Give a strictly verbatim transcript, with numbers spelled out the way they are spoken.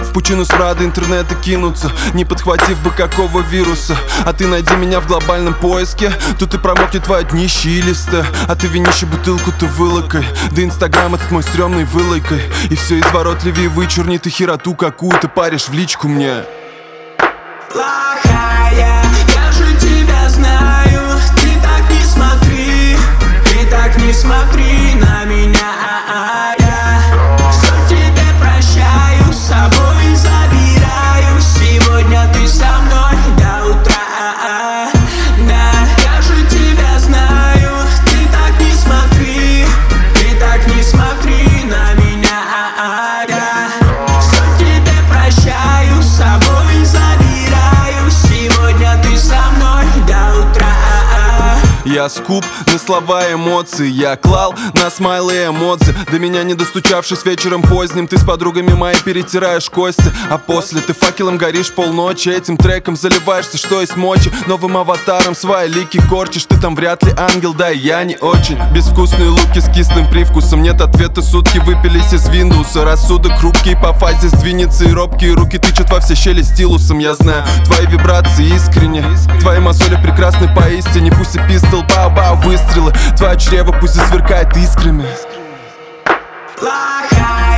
В пучину смрада интернета кинуться, не подхватив бы какого вируса. А ты найди меня в глобальном поиске, тут и промокнет твоя днище и листа. А ты винище бутылку-то вылокай, да инстаграм этот мой стрёмный вылайкой. И все изворотливее вычурни, ты хероту какую-то паришь в личку мне. Плохая, я же тебя знаю. Ты так не смотри, ты так не смотри на меня. А-а, я все тебе прощаю, с собой забираю. Сегодня ты со мной до утра. А-а, да, я же тебя знаю. Ты так не смотри, ты так не смотри на меня. А-а, я все тебе прощаю, с собой забираю. Сегодня ты со мной до утра. Я скуп на слова и эмоции, я клал на смайлы и эмодзи. До меня не достучавшись вечером поздним, ты с подругами моей перетираешь кости. А после ты факелом горишь полночи, этим треком заливаешься, что есть мочи. Новым аватаром свои лики корчишь, ты там вряд ли ангел, да и я не очень. Безвкусные луки с кислым привкусом, нет ответа, сутки выпились из Виндуса. Рассудок хрупкий, по фазе сдвинется, и робкие руки тычут во все щели стилусом. Я знаю, твои вибрации искренне, твои мозоли прекрасны поистине. Пусть и пистол, бау-бау, выстрелы, твое чрево пусть засверкает искрами. Плохая.